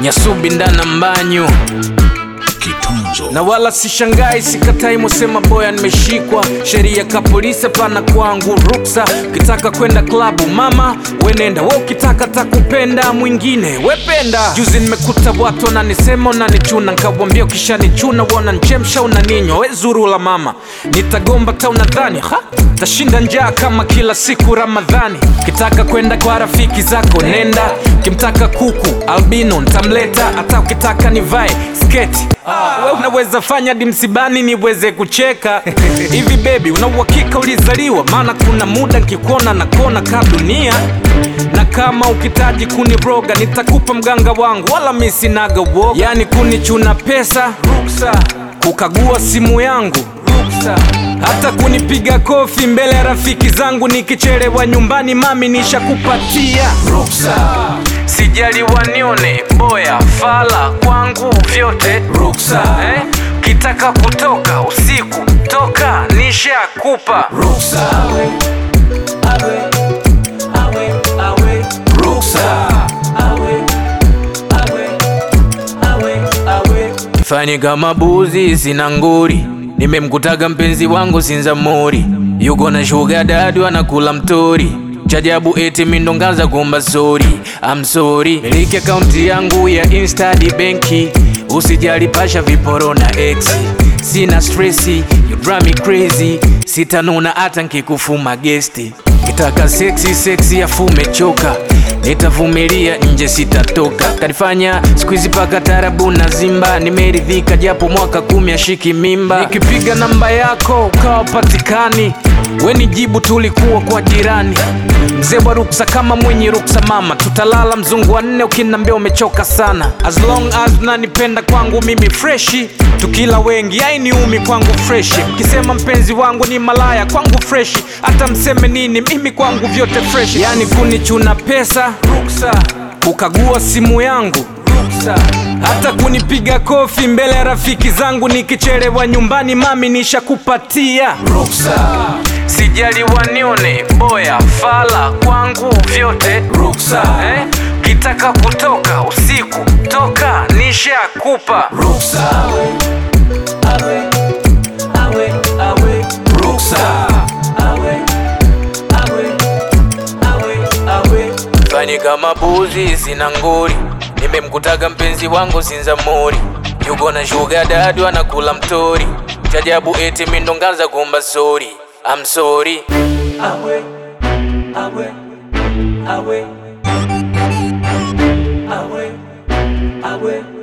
Nyasubi ndana mbanyu Kitunzo. na wala sishangai, sikatai musema boya nimeshikwa. Sheria ka polisi pana kwangu ruksa. Ukitaka kwenda klabu mama wenenda, wewe ukitaka takupenda mwingine wependa. Juzi nimekuta watu wananisema unanichuna, nikawambia ukishanichuna wana nchemsha unaninywa. We zurula mama, nitagomba ta unadhani tashinda njaa kama kila siku Ramadhani. Ukitaka kwenda kwa rafiki zako nenda, ukimtaka kuku albino ntamleta. Hata ukitaka nivae sketi we unaweza fanya dimsibani niweze kucheka. Hivi baby una uhakika ulizaliwa? Maana kuna muda nkikuona na kona ka dunia. Na kama ukitaji kuniroga nitakupa mganga wangu, wala mimi sinaga uoga. Yani kunichuna pesa ruksa, kukagua simu yangu ruksa, hata kunipiga kofi mbele ya rafiki zangu nikichelewa nyumbani mami nishakupatia ruksa. Sijali wanione boya fala, kwangu vyote ruksa. Kitaka kutoka usiku toka, nishakupa ruksa. Ruksa. Fanye kama buzi sina nguri, nimemkutaga mpenzi wangu Sinzamuri. Yuko na sugar daddy anakula mtori, chajabu eti mindongaza kuomba sorry. I'm sorry. Miliki akaunti yangu ya Insta di benki, usijali pasha viporo na ex. Sina stressi, you drive me crazy, sitanuna hata nkikufuma gesti. Kitaka sexy afume choka, nitavumilia nje sitatoka. Kanifanya squeeze paka tarabu na zimba, nimeridhika japo mwaka 10 ashiki mimba. Nikipiga namba yako ukawa patikani, we nijibu tulikuwa kwa jirani. Mzee wa ruksa kama mwenye ruksa mama, tutalala mzungu wa 4 ukinambia umechoka sana. As long as unanipenda kwangu mimi freshi, tukila wengi hainiumi kwangu freshi. Mkisema mpenzi wangu ni malaya kwangu freshi, hata mseme nini mimi kwangu vyote freshi. Yani kunichuna pesa ruksa, kukagua simu yangu ruksa, hata kunipiga kofi mbele ya rafiki zangu nikichelewa nyumbani mami nishakupatia ruksa. Sijali wanione boya fala, kwangu vyote ruksa. Kitaka kutoka usiku toka, nishakupa ruksa. Ruksa. Fanye kama buzi sina nguri, nimemkutaga mpenzi wangu Sinzamuri. Yuko na sugar daddy anakula mtori, chajabu eti mindongaza kuomba sorry. I'm sorry. Awe.